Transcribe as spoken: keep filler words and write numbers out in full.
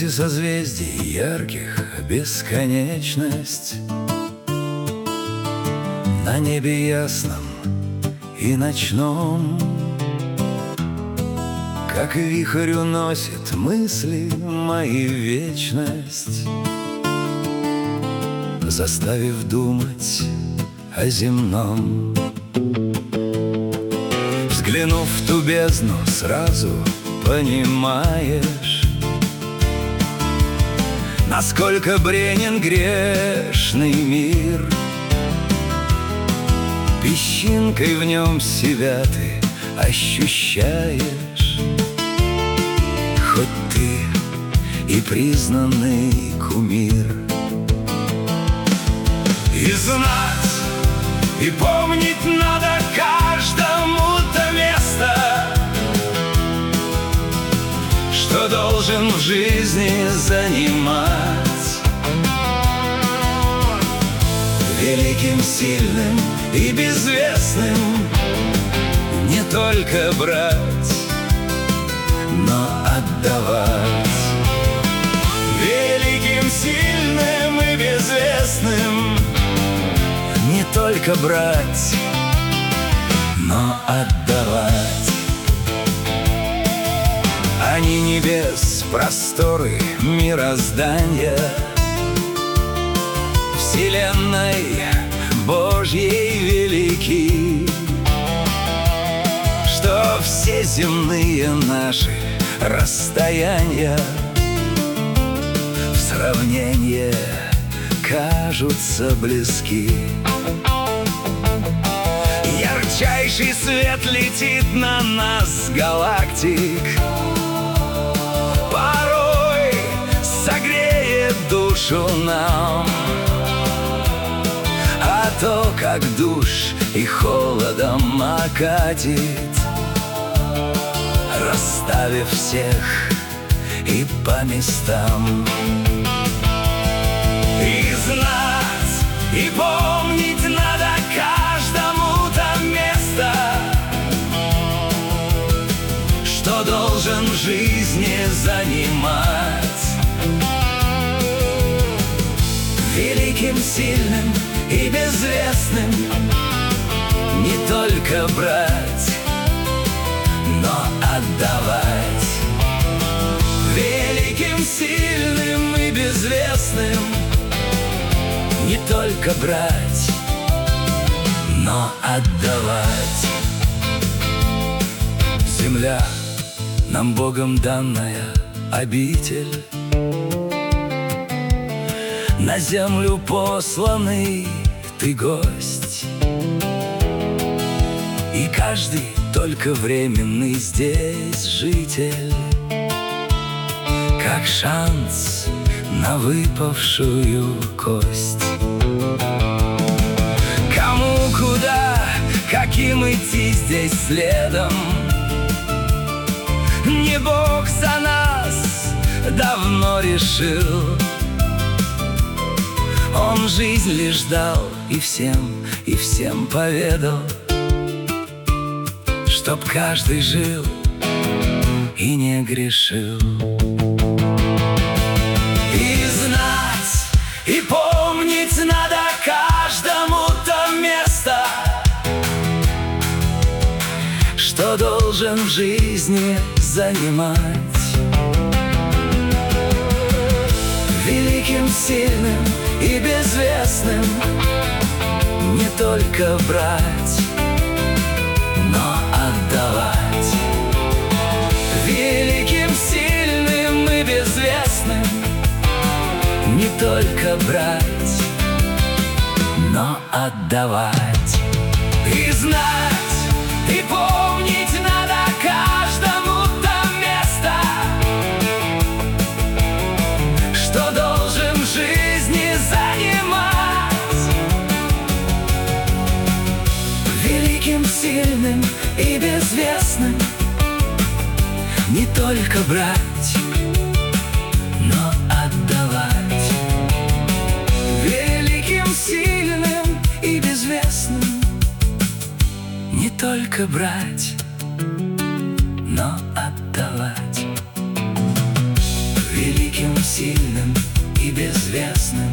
свете созвездий ярких бесконечность. На небе ясном и ночном, как вихрь уносит мысли мои в вечность, заставив думать о земном. Взглянув в ту бездну, сразу понимаешь, насколько бренен грешный мир. Песчинкой в нем себя ты ощущаешь, хоть ты и признанный кумир. И знать, и помнить надо каждому-то место, что должен в жизни занимать. Великим, сильным и безвестным не только брать, но отдавать. Великим, сильным и безвестным не только брать, но отдавать. Они небес, просторы мироздания, Вселенной Божьей велики, что все земные наши расстояния в сравнении кажутся близки. Ярчайший свет летит на нас, галактик, порой согреет душу нам. А то, как душ и холодом окатит, расставив всех и по местам. И знать, и помнить надо каждому-то место, что должен в жизни занимать. Великим, сильным и безвестным не только брать, но отдавать. Великим, сильным и безвестным не только брать, но отдавать. Земля, нам Богом данная обитель, на землю посланный ты гость, и каждый только временный здесь житель, как шанс на выпавшую кость. Кому, куда, каким идти здесь следом, не Бог за нас давно решил. Он жизнь лишь дал и всем, и всем поведал, чтоб каждый жил и не грешил. И знать, и помнить надо каждому-то место, что должен в жизни занимать. Великим, сильным и безвестным не только брать, но отдавать. Великим, сильным и безвестным не только брать, но отдавать. И знать, и помнить надо каждому-то место, что должен в жизни занимать. Великим, сильным и безвестным не только брать, но отдавать. Великим, сильным и безвестным не только брать, но отдавать. Великим великим, сильным и безвестным.